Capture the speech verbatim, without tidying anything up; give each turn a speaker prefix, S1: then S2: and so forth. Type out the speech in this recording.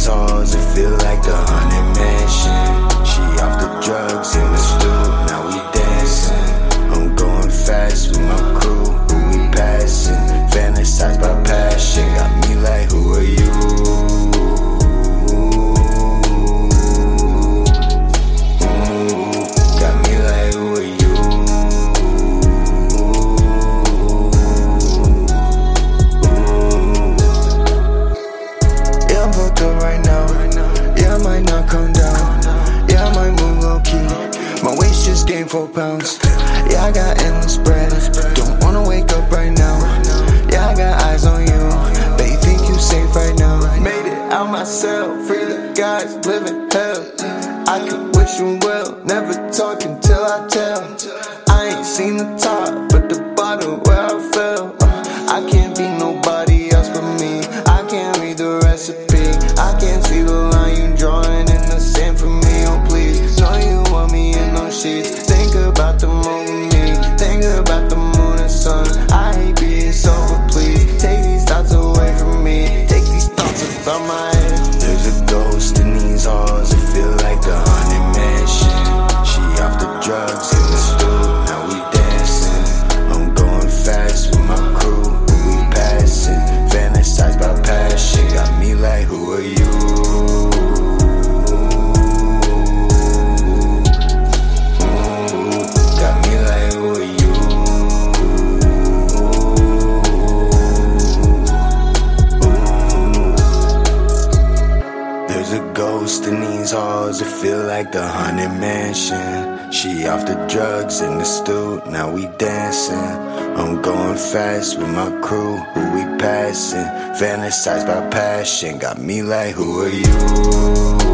S1: these halls, it feel like the haunted mansion. She off the drugs in the stool, now we dancing. I'm going fast with my crew, who we passing. Fantasized by passion, got me like, who are you? Right now, yeah, I might not come down. Yeah, I might move low key. My waist just gained four pounds. Yeah, I got endless bread. Don't wanna wake up right now. Yeah, I got eyes on you. They think you safe right now. Made it out myself, free the guys living hell. I could wish them well, never talk until I tell. I ain't seen the top, but the bottom where I fell. uh, I can't be nobody else but me. I can't read the recipe. I can't see the line you drawing in the sand for me. Oh please, know you want me in those sheets. Think about the moon, me. Think about the moon and sun. I hate being sober, please. Take these thoughts away from me. Take these thoughts about my head. There's a ghost in these halls, it feel like the haunted mansion. She off the drugs in the stool, now we dancing. I'm going fast with my crew, who we passing. Fantasized by passion, got me like, who are you? Got me like, who are you? There's a ghost in these halls, it feel like the haunted mansion. She off the drugs in the stool, now we dancing. I'm going fast with my crew, who we passing. Fantasized by passion, got me like, who are you?